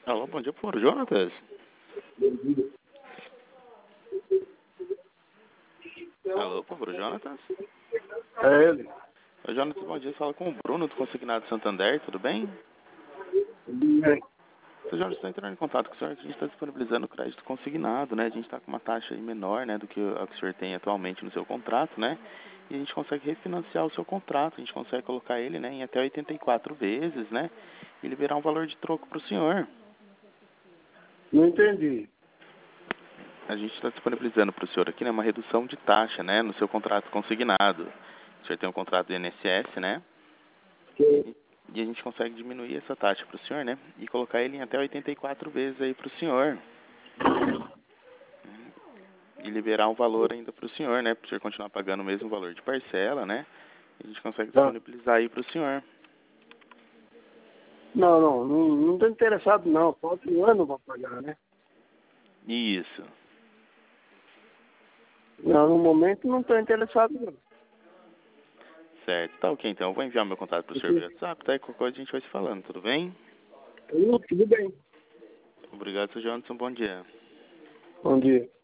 Alô, bom dia, por favor, Jonatas. Alô, por favor, Jonatas. É ele. Oi, Jonatas, bom dia. Você fala com o Bruno do Consignado Santander, tudo bem? Bem, Seu Jonatas, estou entrando em contato com o senhor, que a gente está disponibilizando o crédito consignado, né? A gente está com uma taxa aí menor, né, do que a que o senhor tem atualmente no seu contrato, né? E a gente consegue refinanciar o seu contrato, a gente consegue colocar ele, né, em até 84 vezes, né? E liberar um valor de troco para o senhor. não entendi. A gente está disponibilizando para o senhor aqui, né, uma redução de taxa, né, no seu contrato consignado. O senhor tem um contrato do INSS, né? Que- E a gente consegue diminuir essa taxa para o senhor, né? E colocar ele em até 84 vezes aí para o senhor. E liberar um valor ainda para o senhor, né? Para o senhor continuar pagando o mesmo valor de parcela, né? E a gente consegue Ah, disponibilizar aí para o senhor. não estou interessado não. Falta um ano para pagar, né? Isso. Não, no momento não estou interessado não. Certo. Tá ok, então. Eu vou enviar meu contato para o senhor via WhatsApp, tá? E qualquer coisa a gente vai se falando, tudo bem? Tudo bem. Obrigado, seu Johnson. Bom dia. Bom dia.